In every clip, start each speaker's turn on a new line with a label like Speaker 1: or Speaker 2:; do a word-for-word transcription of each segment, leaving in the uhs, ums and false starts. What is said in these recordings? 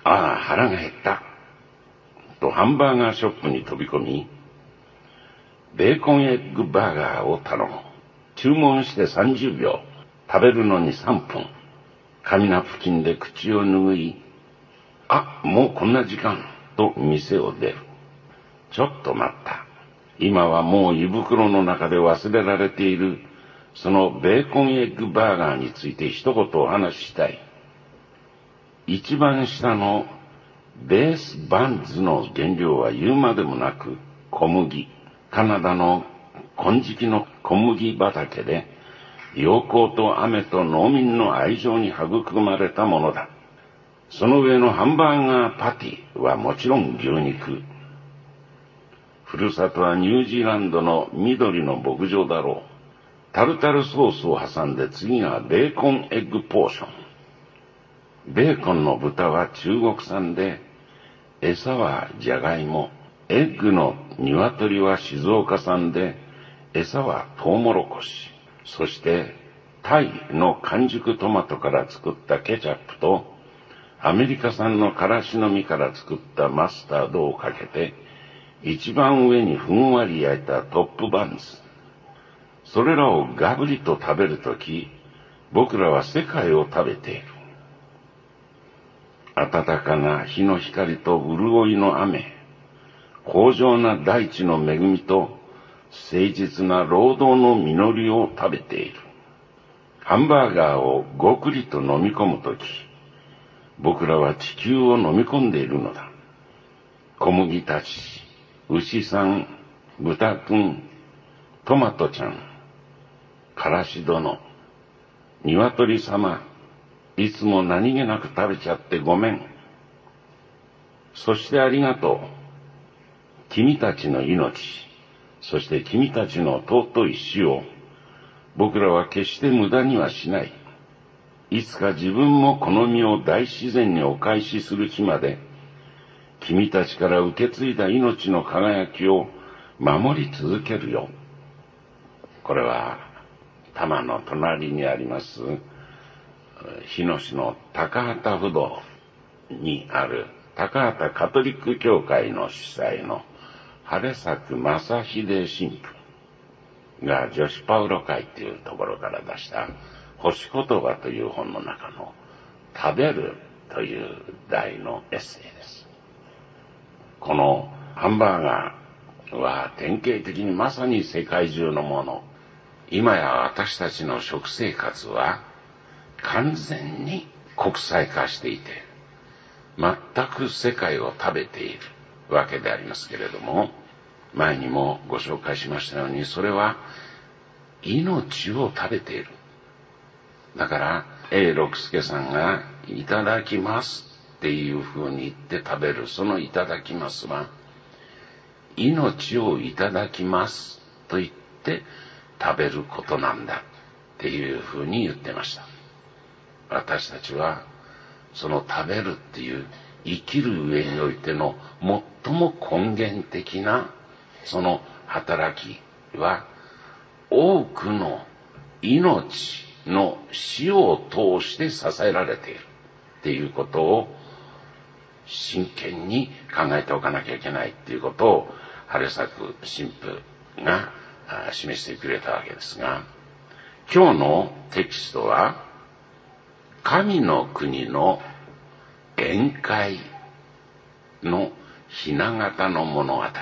Speaker 1: ああ、腹が減った。とハンバーガーショップに飛び込み、ベーコンエッグバーガーを頼む。注文してさんじゅうびょう、食べるのにさんぷん。紙ナプキンで口を拭い、あ、もうこんな時間、と店を出る。ちょっと待った。今はもう胃袋の中で忘れられている、そのベーコンエッグバーガーについて一言お話ししたい。一番下のベースバンズの原料は言うまでもなく小麦。カナダの金色の小麦畑で陽光と雨と農民の愛情に育まれたものだ。その上のハンバーガーパティはもちろん牛肉。ふるさとはニュージーランドの緑の牧場だろう。タルタルソースを挟んで次がベーコンエッグポーション。ベーコンの豚は中国産で、餌はジャガイモ。エッグの鶏は静岡産で、餌はトウモロコシ。そしてタイの完熟トマトから作ったケチャップと、アメリカ産のカラシの実から作ったマスタードをかけて、一番上にふんわり焼いたトップバンズ。それらをガブリと食べるとき、僕らは世界を食べている。暖かな日の光と潤いの雨、豊穣な大地の恵みと誠実な労働の実りを食べている。ハンバーガーをごくりと飲み込むとき、僕らは地球を飲み込んでいるのだ。小麦たち、牛さん、豚くん、トマトちゃん、からし殿、鶏様、いつも何気なく食べちゃってごめん。そしてありがとう。君たちの命、そして君たちの尊い死を、僕らは決して無駄にはしない。いつか自分もこの身を大自然にお返しする日まで、君たちから受け継いだ命の輝きを守り続けるよ。これは多摩の隣にあります日野市の高畑不動にある高畑カトリック教会の主催の晴作正秀神父が女子パウロ会というところから出した星言葉という本の中の食べるという題のエッセイです。このハンバーガーは典型的にまさに世界中のもの。今や私たちの食生活は完全に国際化していて、全く世界を食べているわけでありますけれども、前にもご紹介しましたように、それは命を食べている。だから永六輔さんがいただきますっていうふうに言って食べる、そのいただきますは命をいただきますと言って食べることなんだっていうふうに言ってました。私たちはその食べるっていう生きる上においての最も根源的なその働きは、多くの命の死を通して支えられているっていうことを真剣に考えておかなきゃいけないっていうことを晴作神父が示してくれたわけですが、今日のテキストは神の国の宴会の雛形の物語です。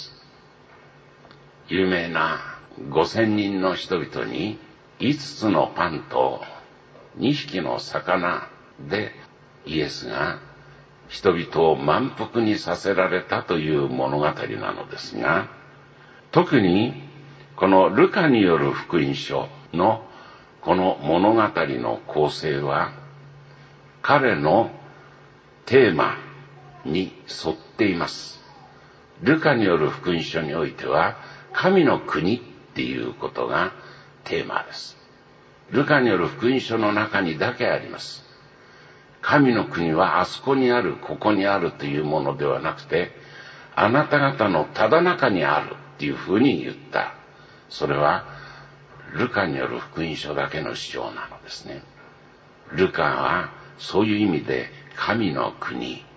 Speaker 1: 有名なごせんにんの人々にいつつのパンとにひきの魚でイエスが人々を満腹にさせられたという物語なのですが、特にこのルカによる福音書のこの物語の構成は彼のテーマに沿っています。ルカによる福音書においては神の国っていうことがテーマです。ルカによる福音書の中にだけあります。神の国はあそこにある、ここにあるというものではなくて、あなた方のただ中にあるっていうふうに言った。それはルカによる福音書だけの主張なのですね。ルカはそういう意味で神の国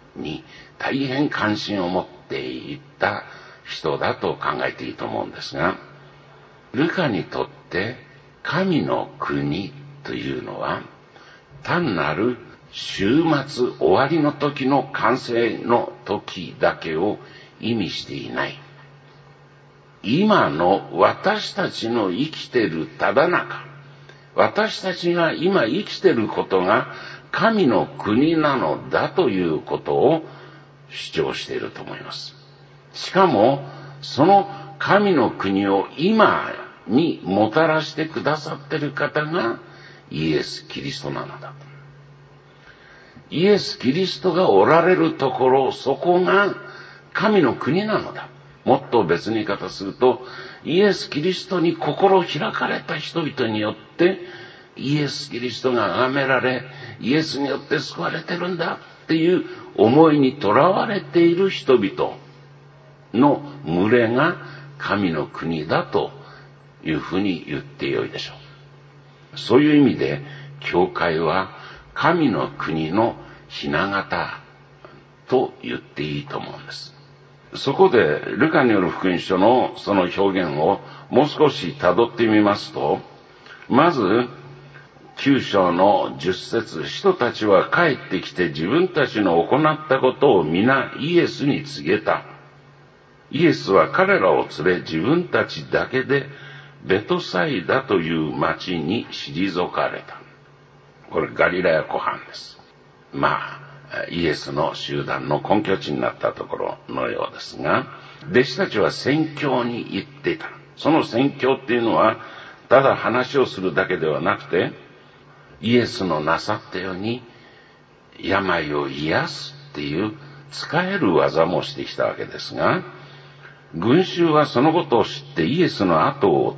Speaker 1: に大変関心を持っていった人だと考えていいと思うんですが、ルカにとって神の国というのは単なる終末終わりの時の完成の時だけを意味していない。今の私たちの生きているただ中、私たちが今生きていることが神の国なのだということを主張していると思います。しかもその神の国を今にもたらしてくださっている方がイエス・キリストなのだ。イエス・キリストがおられるところ、そこが神の国なのだ。もっと別に言い方すると、イエス・キリストに心を開かれた人々によってイエス・キリストが崇められ、イエスによって救われてるんだっていう思いにとらわれている人々の群れが神の国だというふうに言ってよいでしょう。そういう意味で教会は神の国の雛形と言っていいと思うんです。そこでルカによる福音書のその表現をもう少し辿ってみますと、まずきゅう章のじゅっ節、人たちは帰ってきて自分たちの行ったことを皆イエスに告げた。イエスは彼らを連れ自分たちだけでベトサイダという町に退かれた。これガリラヤ湖畔です。まあイエスの集団の根拠地になったところのようですが、弟子たちは宣教に行っていた。その宣教っていうのはただ話をするだけではなくて、イエスのなさったように病を癒すっていう使える技もしてきたわけですが、群衆はそのことを知ってイエスの後を追った。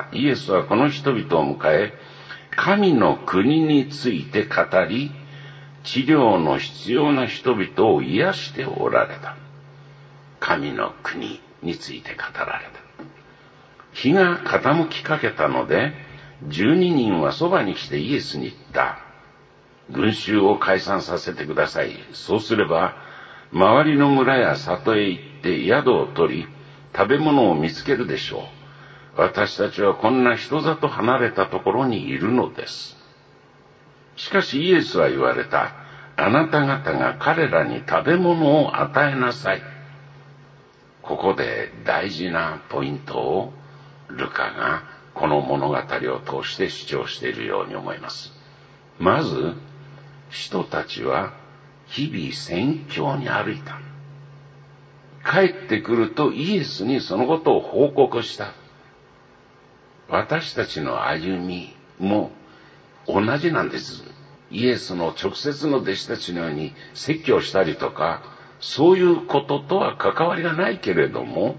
Speaker 1: イエスはこの人々を迎え、神の国について語り、治療の必要な人々を癒しておられた。神の国について語られた。日が傾きかけたので、十二人はそばに来てイエスに言った。群衆を解散させてください。そうすれば、周りの村や里へ行って宿を取り、食べ物を見つけるでしょう。私たちはこんな人里離れたところにいるのです。しかしイエスは言われた。あなた方が彼らに食べ物を与えなさい。ここで大事なポイントをルカがこの物語を通して主張しているように思います。まず、人たちは日々宣教に歩いた。帰ってくるとイエスにそのことを報告した。私たちの歩みも同じなんです。イエスの直接の弟子たちのように説教したりとか、そういうこととは関わりがないけれども、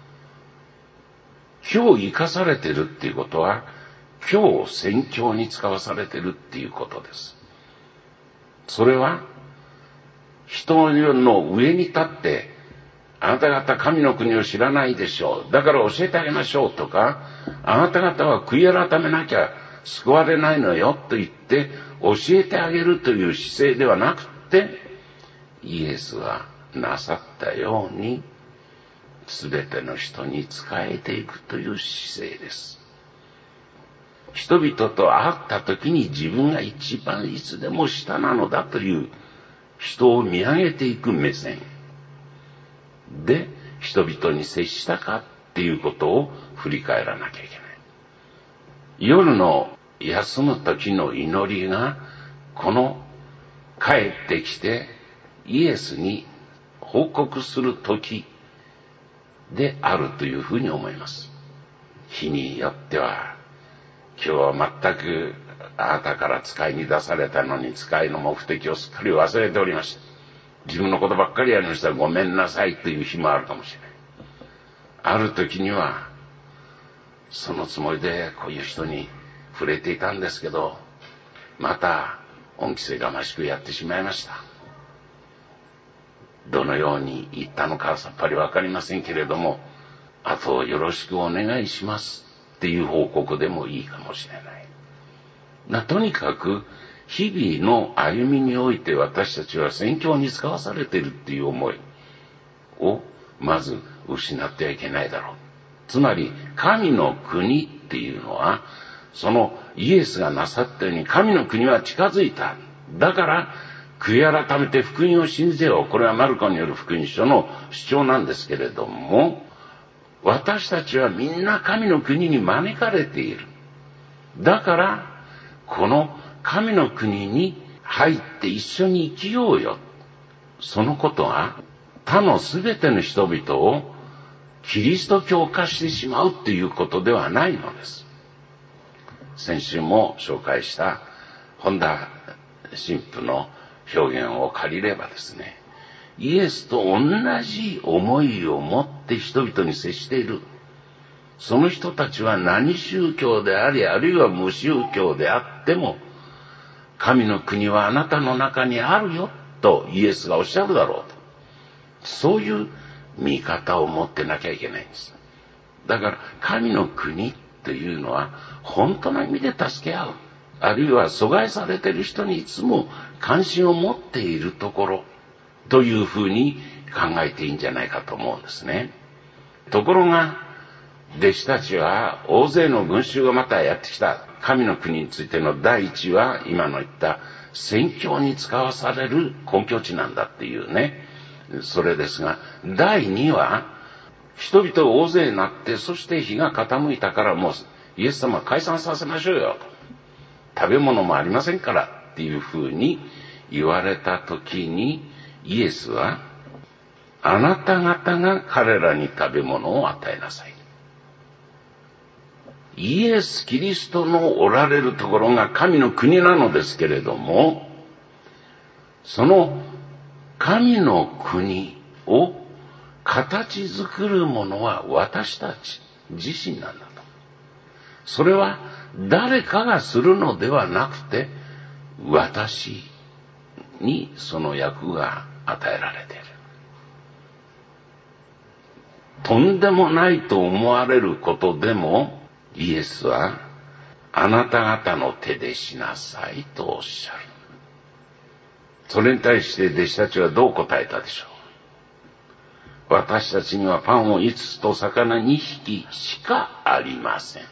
Speaker 1: 今日生かされてるっていうことは、今日宣教に使わされてるっていうことです。それは、人の上に立って、あなた方神の国を知らないでしょう。だから教えてあげましょうとか、あなた方は悔い改めなきゃ救われないのよと言って教えてあげるという姿勢ではなくて、イエスはなさったように全ての人に仕えていくという姿勢です。人々と会った時に自分が一番いつでも下なのだという人を見上げていく目線で人々に接したかっていうことを振り返らなきゃいけない。夜の休む時の祈りがこの帰ってきてイエスに報告する時であるというふうに思います。日によっては今日は全くあなたから使いに出されたのに使いの目的をすっかり忘れておりました。自分のことばっかりやりましたらごめんなさいという日もあるかもしれない。ある時にはそのつもりでこういう人に触れていたんですけど、また恩着せがましくやってしまいました。どのように言ったのかさっぱりわかりませんけれども、あとよろしくお願いしますっていう報告でもいいかもしれない。なとにかく日々の歩みにおいて私たちは宣教に使わされているっていう思いをまず失ってはいけないだろう。つまり神の国っていうのは、そのイエスがなさったように神の国は近づいた。だから悔い改めて福音を信じよう。これはマルコによる福音書の主張なんですけれども、私たちはみんな神の国に招かれている。だからこの神の国に入って一緒に生きようよ。そのことは他のすべての人々をキリスト教化してしまうということではないのです。先週も紹介した本田神父の表現を借りればですね、イエスと同じ思いを持って人々に接している。その人たちは何宗教であり、あるいは無宗教であっても、神の国はあなたの中にあるよとイエスがおっしゃるだろうと。そういう見方を持ってなきゃいけないんです。だから神の国というのは本当の意味で助け合う。あるいは阻害されている人にいつも関心を持っているところというふうに考えていいんじゃないかと思うんですね。ところが弟子たちは大勢の群衆がまたやってきた。神の国についての第一は今の言った宣教に使わされる根拠地なんだっていうね、それですが、第二は人々大勢になって、そして日が傾いたからもうイエス様解散させましょうよと、食べ物もありませんからっていうふうに言われた時に、イエスはあなた方が彼らに食べ物を与えなさい。イエス・キリストのおられるところが神の国なのですけれども、その神の国を形作るものは私たち自身なんだと。それは誰かがするのではなくて、私にその役が与えられている。とんでもないと思われることでも、イエスはあなた方の手でしなさいとおっしゃる。それに対して弟子たちはどう答えたでしょう。私たちにはパンをいつつと魚にひきしかありません。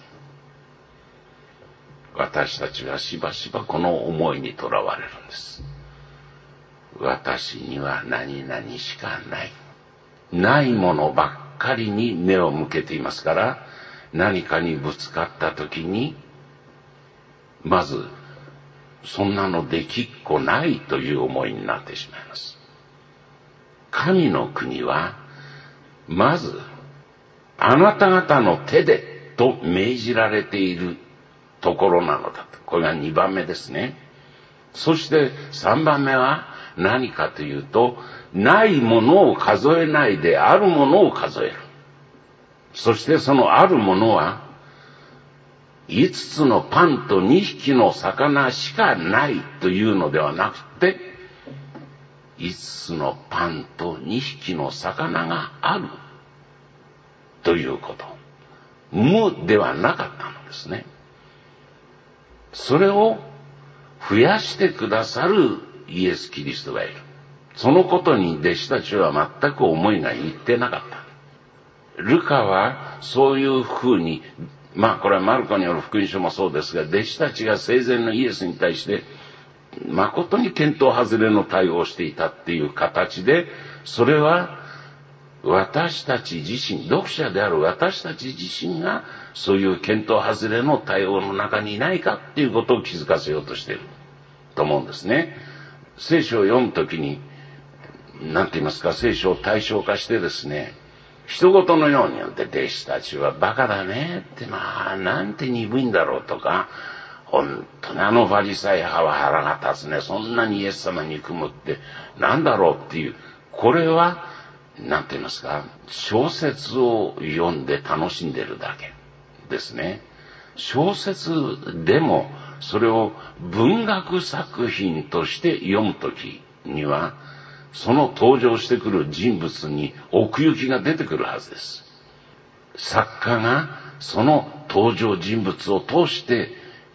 Speaker 1: 私たちはしばしばこの思いにとらわれるんです。私には何々しかない。ないものばっかりに目を向けていますから、何かにぶつかった時に、まずそんなのできっこないという思いになってしまいます。神の国はまずあなた方の手でと命じられているところなのだと。これがにばんめですね。そしてさんばんめは何かというと、ないものを数えないであるものを数える。そしてそのあるものはいつつのパンとにひきの魚しかないというのではなくて、いつつのパンとにひきの魚があるということ。無ではなかったのですね。それを増やしてくださるイエス・キリストがいる。そのことに弟子たちは全く思いがいってなかった。ルカはそういうふうに、まあこれはマルコによる福音書もそうですが、弟子たちが生前のイエスに対して誠に見当外れの対応をしていたっていう形で、それは私たち自身、読者である私たち自身がそういう見当外れの対応の中にいないかっていうことを気づかせようとしていると思うんですね。聖書を読むときに、なんて言いますか、聖書を対象化してですね、人事のように言って、弟子たちはバカだねって、まあなんて鈍いんだろうとか、本当にあのファリサイ派は腹が立つね、そんなにイエス様に憎むってなんだろうっていう、これはなんて言いますか、小説を読んで楽しんでるだけですね。小説でもそれを文学作品として読むときには、その登場してくる人物に奥行きが出てくるはずです。作家がその登場人物を通して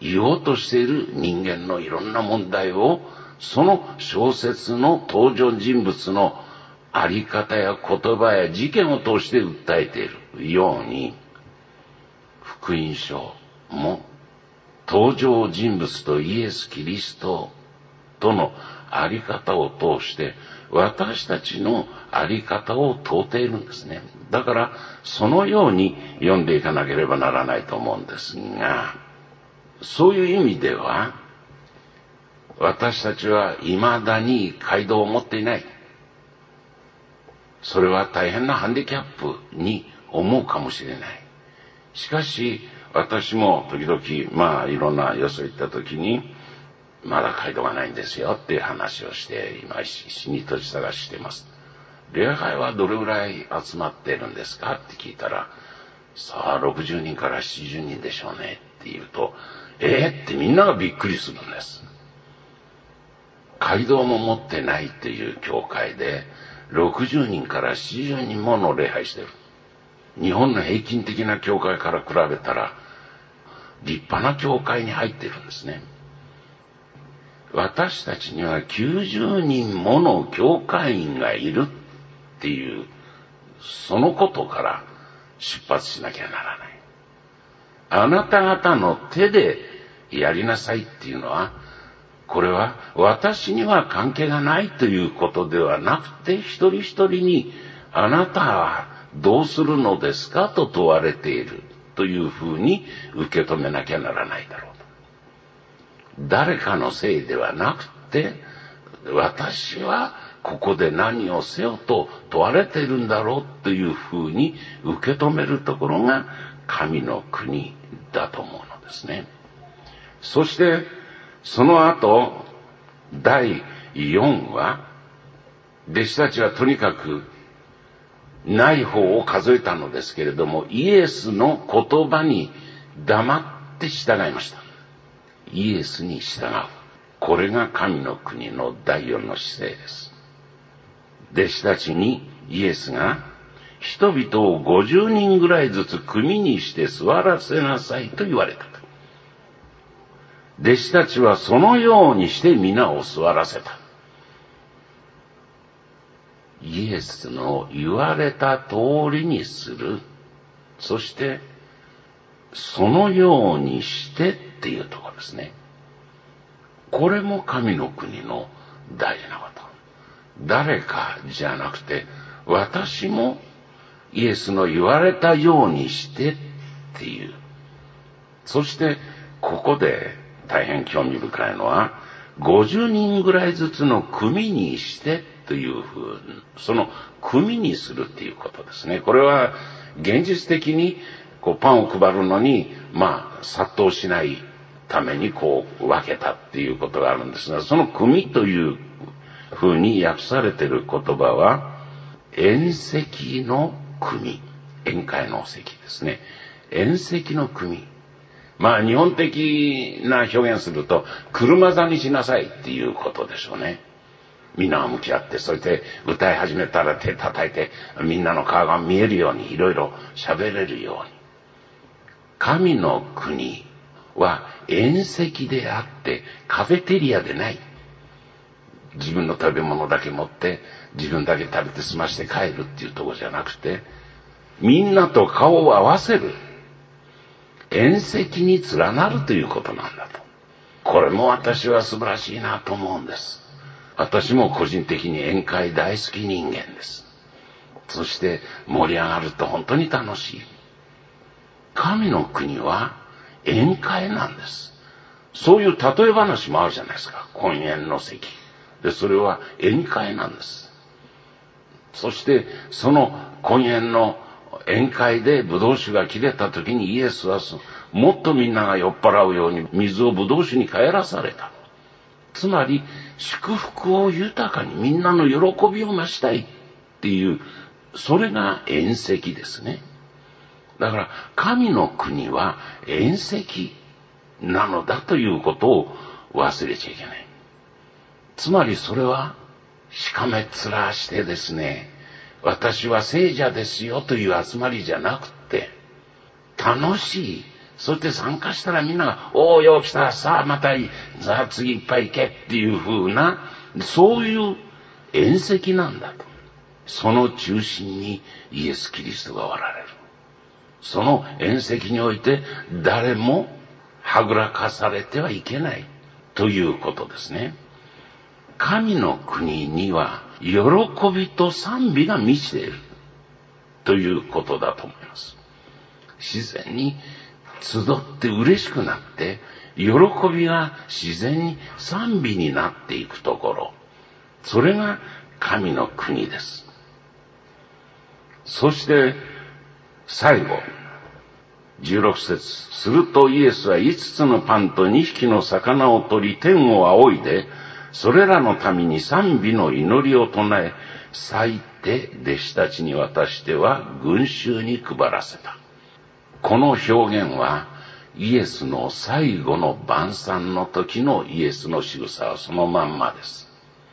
Speaker 1: 言おうとしている人間のいろんな問題を、その小説の登場人物のあり方や言葉や事件を通して訴えているように、福音書も登場人物とイエス・キリストとのあり方を通して私たちのあり方を問うているんですね。だからそのように読んでいかなければならないと思うんですが、そういう意味では私たちは未だに街道を持っていない。それは大変なハンディキャップに思うかもしれない。しかし私も時々まあいろんなよそ行った時にまだ街道がないんですよっていう話をして今死に土地探ししています。礼拝はどれぐらい集まってるんですかって聞いたら、さあろくじゅうにんからななじゅうにんでしょうねって言うと、えーってみんながびっくりするんです。街道も持ってないっていう教会でろくじゅうにんからななじゅうにんもの礼拝してる。日本の平均的な教会から比べたら立派な教会に入ってるんですね。私たちにはきゅうじゅうにんもの教会員がいるっていうそのことから出発しなきゃならない。あなた方の手でやりなさいっていうのは、これは私には関係がないということではなくて、一人一人にあなたはどうするのですかと問われているというふうに受け止めなきゃならないだろうと。誰かのせいではなくて、私はここで何をせよと問われているんだろうというふうに受け止めるところが神の国だと思うのですね。そしてその後だいよんは、弟子たちはとにかくない方を数えたのですけれども、イエスの言葉に黙って従いました。イエスに従う。これが神の国のだいよんの姿勢です。弟子たちにイエスが人々をごじゅうにんぐらいずつ組にして座らせなさいと言われた。弟子たちはそのようにして皆を座らせた。イエスの言われた通りにする。そしてそのようにしてっていうところですね。これも神の国の大事なこと。誰かじゃなくて、私もイエスの言われたようにしてっていう。そしてここで大変興味深いのは、ごじゅうにんぐらいずつの組にしてというふうに、その組にするっていうことですね。これは現実的にこうパンを配るのにまあ殺到しないためにこう分けたっていうことがあるんですが、その組というふうに訳されている言葉は宴席の組、宴会の席ですね。宴席の組。まあ日本的な表現すると車座にしなさいっていうことでしょうね。みんなが向き合って、そして歌い始めたら手叩いてみんなの顔が見えるようにいろいろ喋れるように。神の国は宴席であってカフェテリアでない。自分の食べ物だけ持って自分だけ食べて済まして帰るっていうところじゃなくて、みんなと顔を合わせる。宴席に連なるということなんだと。これも私は素晴らしいなと思うんです。私も個人的に宴会大好き人間です。そして盛り上がると本当に楽しい。神の国は宴会なんです。そういう例え話もあるじゃないですか。婚宴の席で、それは宴会なんです。そしてその婚宴の宴会でブドウ酒が切れた時にイエスはもっとみんなが酔っ払うように水をブドウ酒に帰らされた。つまり祝福を豊かにみんなの喜びを増したいっていう、それが宴席ですね。だから神の国は宴席なのだということを忘れちゃいけない。つまりそれはしかめっ面してですね、私は聖者ですよという集まりじゃなくて、楽しいそして参加したらみんなが、おーよう来た、さあまたいい、さあ次いっぱい行けっていう風な、そういう宴席なんだと。その中心にイエス・キリストがおられる。その宴席において誰もはぐらかされてはいけないということですね。神の国には喜びと賛美が満ちているということだと思います。自然に集って嬉しくなって、喜びが自然に賛美になっていくところ、それが神の国です。そして最後、じゅうろく節、するとイエスはいつつのパンとにひきの魚を取り、天を仰いで、それらの民に賛美の祈りを唱え、裂いて弟子たちに渡しては群衆に配らせた。この表現はイエスの最後の晩餐の時のイエスの仕草はそのまんまです。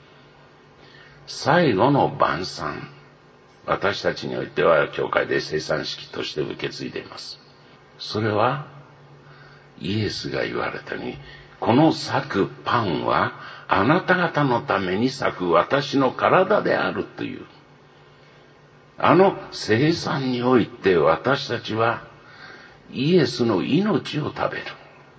Speaker 1: 最後の晩餐、私たちにおいては教会で生産式として受け継いでいます。それはイエスが言われたように、この裂くパンはあなた方のために裂く私の体であるという、あの生産において私たちはイエスの命を食べる。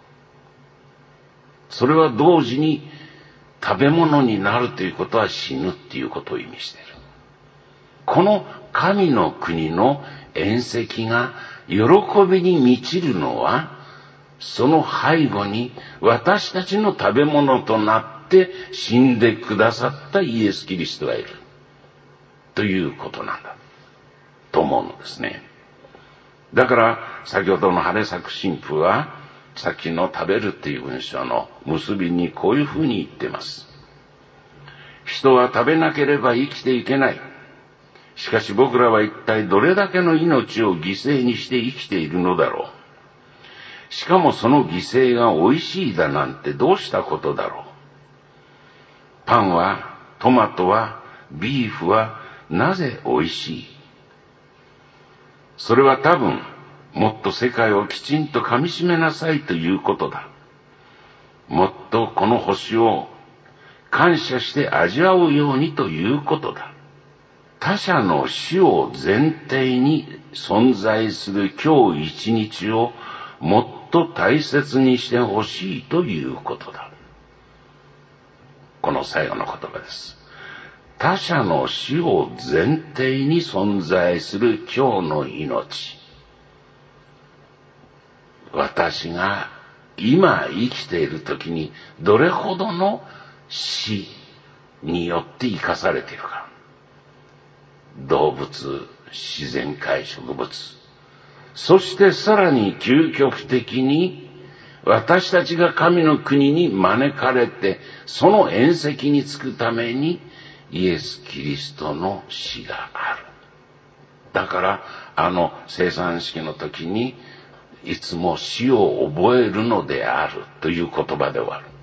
Speaker 1: それは同時に食べ物になるということは死ぬっていうことを意味している。この神の国の宴席が喜びに満ちるのは、その背後に私たちの食べ物となって死んでくださったイエス・キリストがいるということなんだと思うのですね。だから先ほどの晴れ咲く神父はさっきの食べるっていう文章の結びにこういうふうに言っています。人は食べなければ生きていけない。しかし僕らは一体どれだけの命を犠牲にして生きているのだろう。しかもその犠牲が美味しいだなんてどうしたことだろう。パンは、トマトは、ビーフはなぜ美味しい。それは多分もっと世界をきちんと噛み締めなさいということだ。もっとこの星を感謝して味わうようにということだ。他者の死を前提に存在する今日一日をもっと大切にしてほしいということだ。この最後の言葉です。他者の死を前提に存在する今日の命。私が今生きている時にどれほどの死によって生かされているか。動物、自然界、植物。そしてさらに究極的に私たちが神の国に招かれてその宴席に着くためにイエス・キリストの死がある。だからあの生産式の時にいつも死を覚えるのであるという言葉で終わる。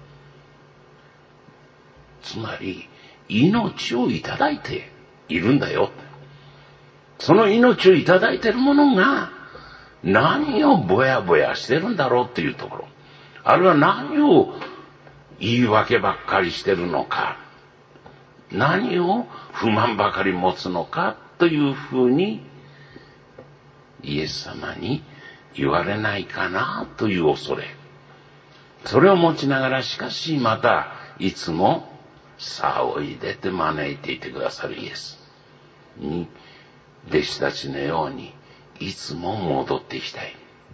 Speaker 1: つまり命をいただいているんだよ。その命をいただいているものが何をぼやぼやしてるんだろうっていうところ、あるいは何を言い訳ばっかりしてるのか、何を不満ばかり持つのかというふうにイエス様に言われないかなという恐れ、それを持ちながらしかしまたいつもさあおいでって招いていてくださるイエスに弟子たちのようにいつも戻っていきたい。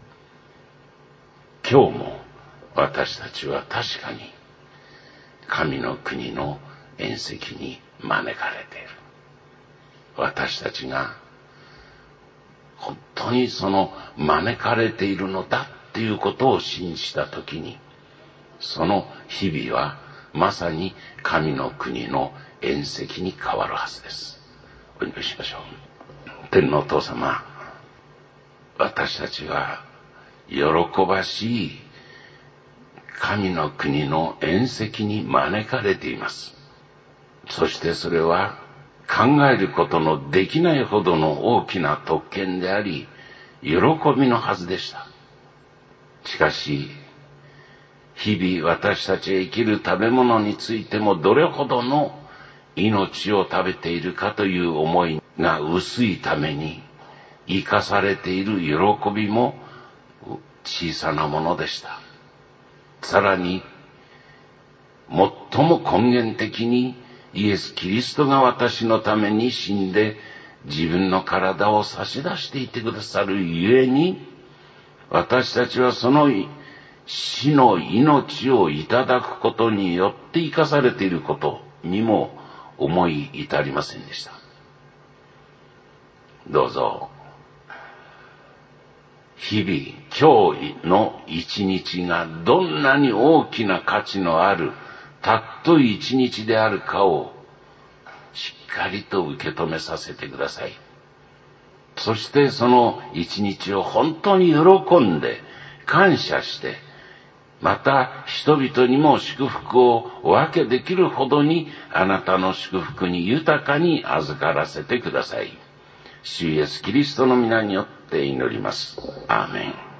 Speaker 1: 今日も私たちは確かに神の国の宴席に招かれている。私たちが本当にその招かれているのだっていうことを信じたときに、その日々はまさに神の国の宴席に変わるはずです。お祈りしましょう。天のお父様、私たちは喜ばしい神の国の宴席に招かれています。そしてそれは考えることのできないほどの大きな特権であり、喜びのはずでした。 しかし、日々私たちが生きる食べ物についてもどれほどの命を食べているかという思いが薄いために、生かされている喜びも小さなものでした。さらに、最も根源的にイエス・キリストが私のために死んで自分の体を差し出していてくださるゆえに、私たちはその死の命をいただくことによって生かされていることにも思い至りませんでした。どうぞ、日々、今日の一日がどんなに大きな価値のあるたっとい一日であるかをしっかりと受け止めさせてください。そしてその一日を本当に喜んで感謝して、また人々にも祝福をお分けできるほどにあなたの祝福に豊かに預からせてください。主イエスキリストの皆によって祈ります。アーメン。